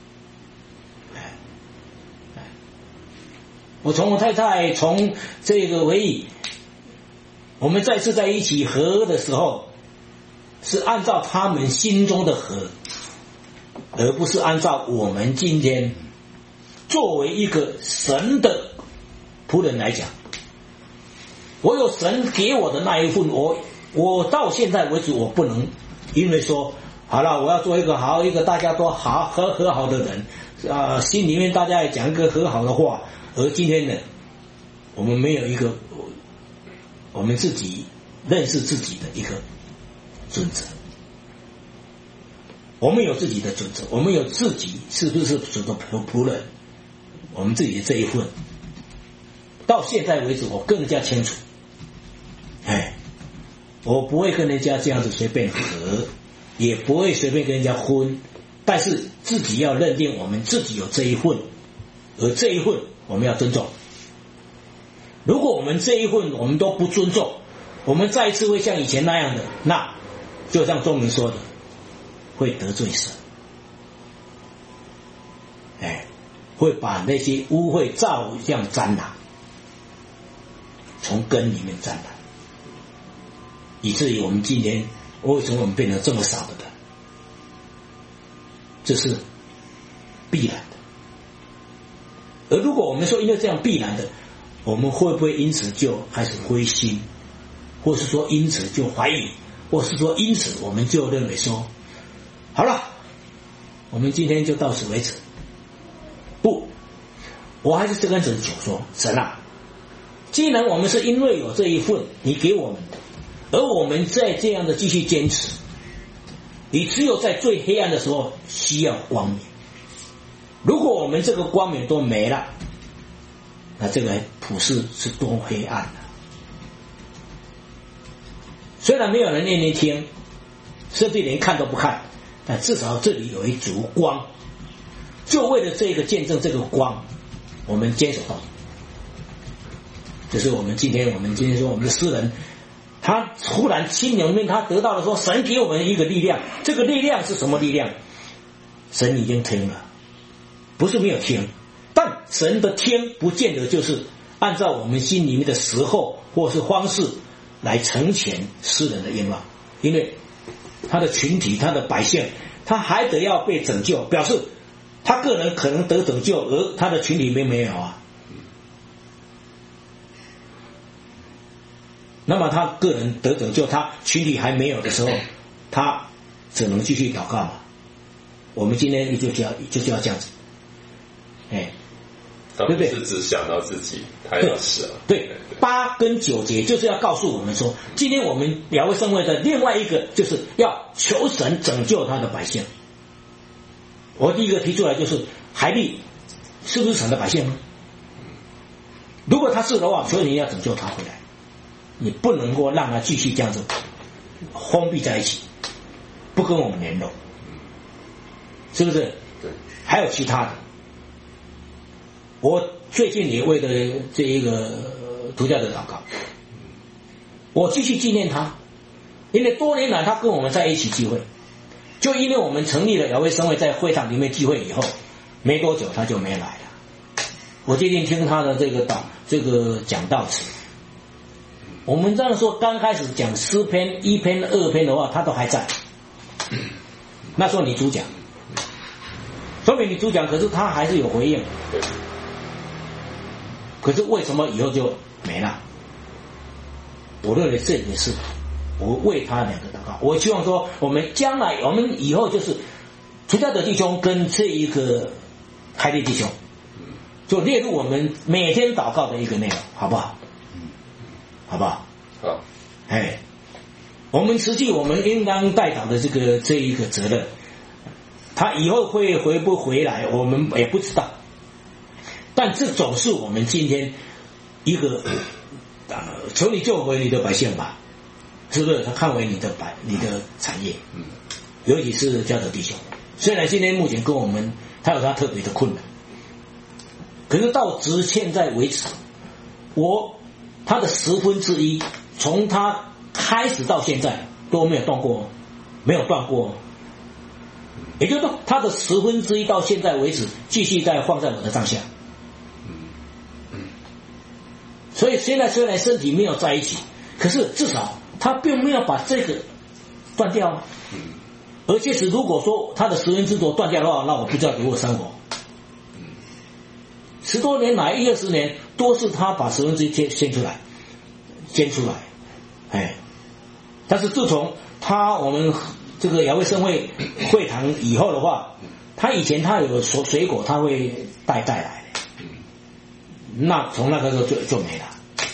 我从我太太从这个回忆，我们再次在一起合的时候， 是按照他们心中的和，而不是按照我们今天作为一个神的仆人来讲，我有神给我的那一份，我我到现在为止我不能因为说好了我要做一个好一个大家都好和和好的人啊、呃，心里面大家也讲一个和好的话，而今天呢我们没有一个我们自己认识自己的一个准则，我们有自己的准则，我们有自己是不是主的仆人，我们自己的这一份，到现在为止我更加清楚，哎，我不会跟人家这样子随便合，也不会随便跟人家婚，但是自己要认定我们自己有这一份，而这一份我们要尊重。如果我们这一份我们都不尊重，我们再一次会像以前那样的，那就像宗明说的，会得罪神，哎，会把那些污秽照样沾染，从根里面沾染，以至于我们今天为什么我们变得这么少的人，这是必然的。而如果我们说因为这样必然的，我们会不会因此就开始灰心，或是说因此就怀疑，或是说因此我们就认为说好了我们今天就到此为止？不，我还是这跟神求说，神啊，既然我们是因为有这一份你给我们的，而我们在这样的继续坚持，你只有在最黑暗的时候需要光明，如果我们这个光明都没了，那这个普世是多黑暗的。虽然没有人念念听，甚至连看都不看，但至少这里有一烛光，就为了这个见证这个光，我们坚守到底。这是我们今天我们今天说我们的诗人，他忽然心里面他得到了说神给我们一个力量，这个力量是什么力量？神已经听了，不是没有听，但神的听不见得就是按照我们心里面的时候或是方式来成全诗人的愿望，因为他的群体他的百姓他还得要被拯救，表示他个人可能得拯救，而他的群体没没有啊。那么他个人得拯救，他群体还没有的时候，他只能继续祷告嘛。我们今天就要就是要这样子，哎， 对不对？是只想到自己，他要死了。 对，八跟九节就是要告诉我们说，今天我们两位圣会的另外一个就是要求神拯救他的百姓。我第一个提出来就是海利是不是神的百姓呢？如果他是的话，所以你要拯救他回来，你不能够让他继续这样子封闭在一起，不跟我们联络，是不是？ 对。 还有其他的，我最近也为了这一个涂教的祷告，我继续纪念他，因为多年来他跟我们在一起聚会，就因为我们成立了雅威圣会在会堂里面聚会以后，没多久他就没来了。我最近听他的这个祷这个讲道词，我们这样说，刚开始讲诗篇一篇二篇的话，他都还在。那时候你主讲，说明你主讲，可是他还是有回应。可是为什么以后就没了？我认为这也是我为他两个祷告。我希望说，我们将来，我们以后就是出家的弟兄跟这一个海利弟兄，就列入我们每天祷告的一个内容，好不好？好不好？ 好。 哎，我们实际我们应当代祷的这个这一个责任，他以后会回不回来，我们也不知道。但这总是我们今天一个、呃、求你救回你的百姓吧，是不是？他看为你的百你的产业，嗯，尤其是教德弟兄，虽然今天目前跟我们他有他特别的困难，可是到直现在为止，我他的十分之一，从他开始到现在都没有断过，没有断过，也就是说他的十分之一到现在为止继续在放在我的帐下。所以现在虽然身体没有在一起，可是至少他并没有把这个断掉啊。而且是如果说他的十分之多断掉的话，那我不知道如何生活。十多年来，一二十年都是他把十分之一先先出来，捐出来，哎，但是自从他我们这个雅威圣会会堂以后的话，他以前他有水水果他会带带来的，那从那个时候就就没了，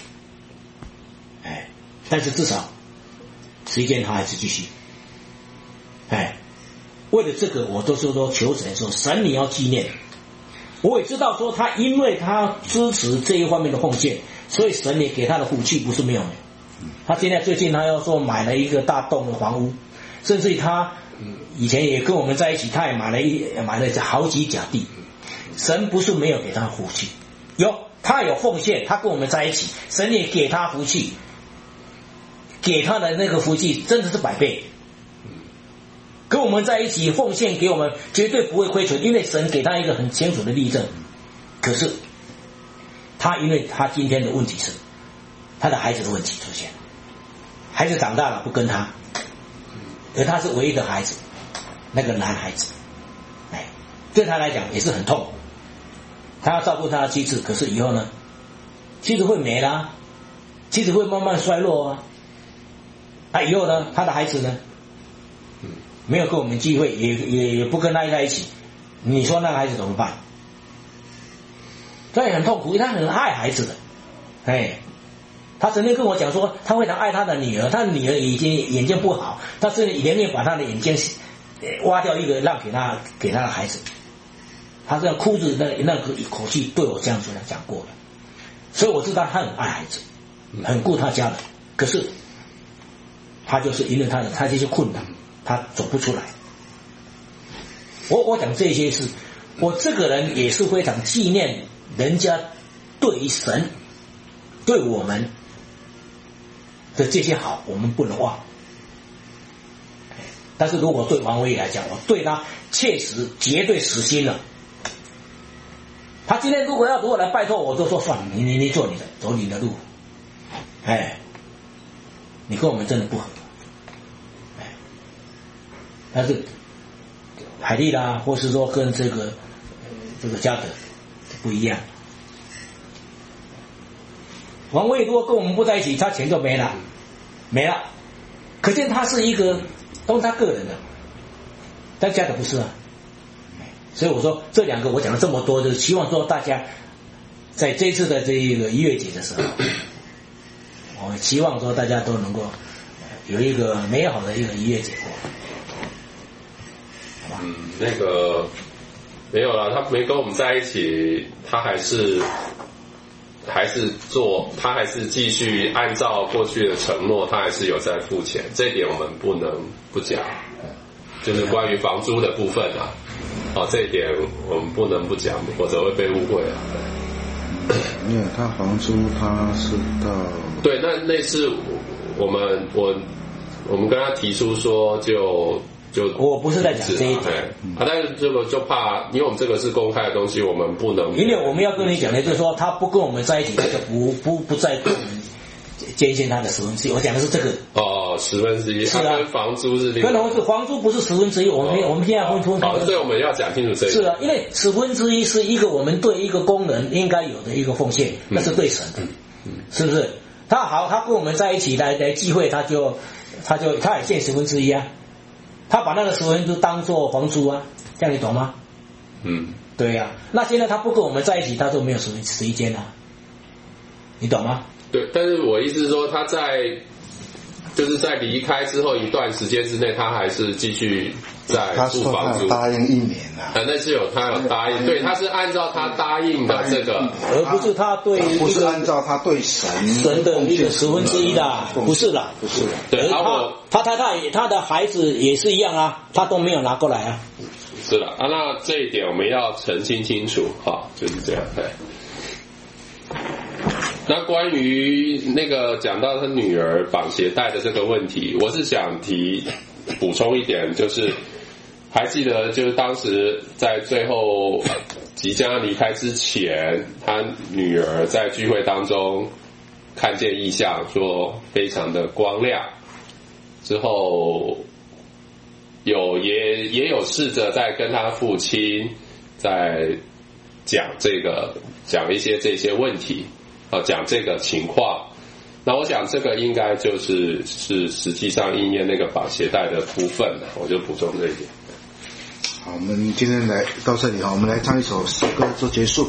哎，但是至少时间他还是继续，哎，为了这个我都是说求神说神你要纪念。我也知道说他因为他支持这一方面的奉献，所以神也给他的福气不是没有的。他现在最近他要说买了一个大栋的房屋，甚至于他以前也跟我们在一起，他也买了一买了好几甲地。神不是没有给他福气，有他有奉献，他跟我们在一起，神也给他福气，给他的那个福气真的是百倍。跟我们在一起奉献给我们绝对不会亏损，因为神给他一个很清楚的例证。可是他因为他今天的问题是他的孩子的问题出现了，孩子长大了不跟他，而他是唯一的孩子，那个男孩子，哎，对他来讲也是很痛。他要照顾他的妻子，可是以后呢，妻子会没啦，妻子会慢慢衰落啊。啊，以后呢，他的孩子呢？没有跟我们聚会，也也也不跟他在一起，你说那个孩子怎么办？他也很痛苦，因为他很爱孩子的，哎，他曾经跟我讲说，他非常爱他的女儿，他的女儿已经眼睛不好，他是连夜把他的眼睛挖掉一个让给他给他的孩子，他这样哭着那那个口气对我这样说讲过的，所以我知道他很爱孩子，很顾他家人，可是他就是因为他的他这些困难。他走不出来。我我讲这些事，我这个人也是非常纪念人家对于神对我们的这些好，我们不能忘。但是如果对王威来讲，我对他切实绝对死心了。他今天如果要如果来拜托我，就说算了，你你你做你的，走你的路。哎，你跟我们真的不合。但是海利啦，或是说跟这个、呃、这个加德不一样。王卫如果跟我们不在一起，他钱就没了，没了。可见他是一个都是他个人的，但加德不是啊。所以我说这两个我讲了这么多，就是希望说大家在这一次的这一个音乐节的时候，我希望说大家都能够有一个美好的一个音乐节过。 嗯，那个没有啦，他没跟我们在一起，他还是还是做，他还是继续按照过去的承诺，他还是有在付钱，这一点我们不能不讲，就是关于房租的部分啊，哦，这一点我们不能不讲，否则会被误会啊。 因为他房租他是到对，那那次我们我我们跟他提出说就。就我不是在讲这一点啊，但是这个就怕，因为我们这个是公开的东西，我们不能。 因为我们要跟你讲的就是说，他不跟我们在一起，他就不不不再跟我们捐献他的十分之一。我讲的是这个。 哦，十分之一， 是啊， 跟房租是另外。 跟房租房租不是十分之一，我们、哦、我们现在分分。 好，所以我们要讲清楚这一点。 是啊，因为十分之一是一个我们对一个工人应该有的一个奉献，那、嗯、是对神的，嗯、是不是？他好，他跟我们在一起来来聚会，他就他就他也献十分之一啊。他把那个十分之当做房租啊，这样你懂吗？ 嗯， 对呀、啊。那现在他不跟我们在一起，他就没有十十一间啊，你懂吗？ 对，但是我意思是说，他在就是在离开之后一段时间之内，他还是继续在付房租。 他答应一年啊， 啊，那是有他有答应，对，他是按照他答应的这个， 而不是他对不是按照他对神神的一个十分之一的，不是啦， 不是啦。 对， 他他太太他的孩子也是一样啊，他都没有拿过来啊。 是的啊，那这一点我们要澄清清楚，好，就是这样，对。那关于那个讲到他女儿绑鞋带的这个问题，我是想提补充一点，就是还记得就是当时在最后即将离开之前，他女儿在聚会当中看见异象，说非常的光亮，之后有也也有试着在跟他父亲在讲这个讲一些这些问题啊，讲这个情况。那我想这个应该就是是实际上应验那个绑鞋带的部分了，我就补充这一点。 好，我们今天来到这里哈，我们来唱一首诗歌做结束。